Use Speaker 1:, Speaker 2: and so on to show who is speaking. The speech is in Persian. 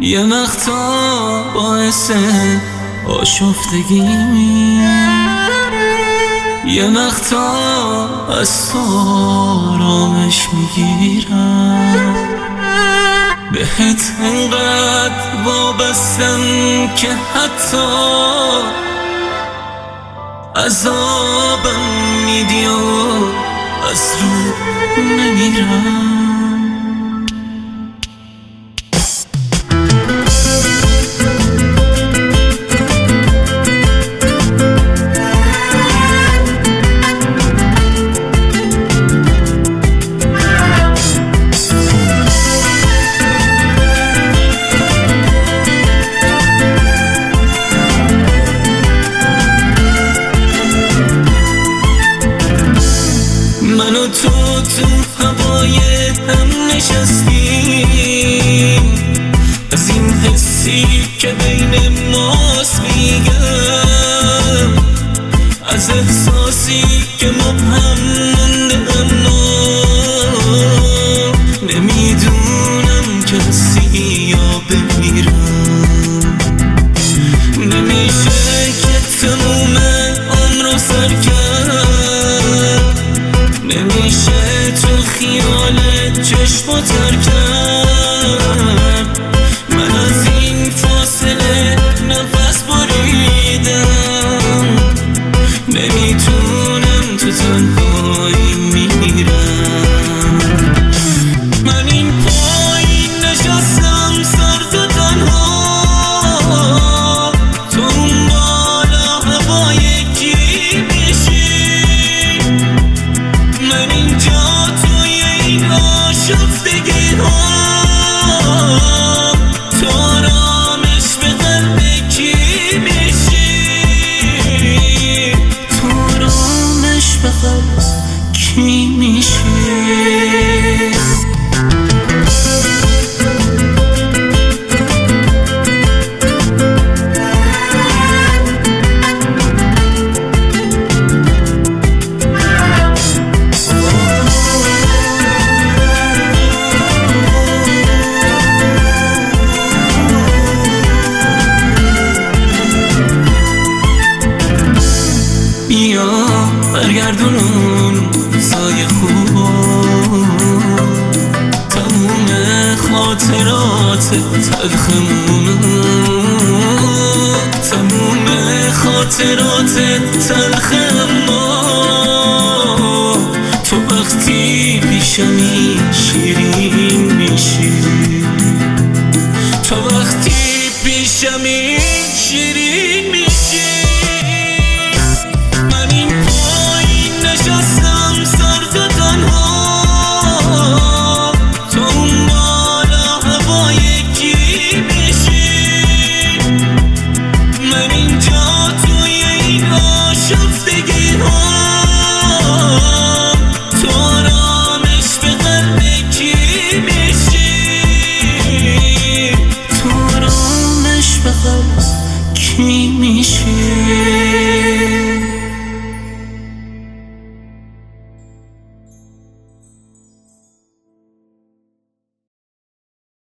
Speaker 1: یه وقتا باعث آشفتگی، یه وقتا از تو آرامش میگیرم. بهت انقدر وابستم که حتی عذابم میدی و از رو نمیرم. من و تو هوای هم نشستیم، از این حسی که بین ماست میگم، از احساسی که مبهم مونده اما نمیدونم کسی یا بمیرم. نمیشه که تموم عمر رو سر کرد، نمیشه تو خیالت چشم و تر کرد. من از این فاصله نفس بریدم، نمیتونم تو تنهایی میرم. من این پایین نشستم سر تو تنها، تو اون بالا هوای کی میشی. من اینجا توی این آشفتگی ها، تو آرامش به قلب کی میشی. تو آرامش به قلب کی میشی. بیا برگردون اون روزای خوب، تموم خاطرات تلخمون، تموم خاطرات تلخ. اما تو وقتی پیشمی شیرین میشی، تو وقتی پیشمی شیرین میشی. کی میشی؟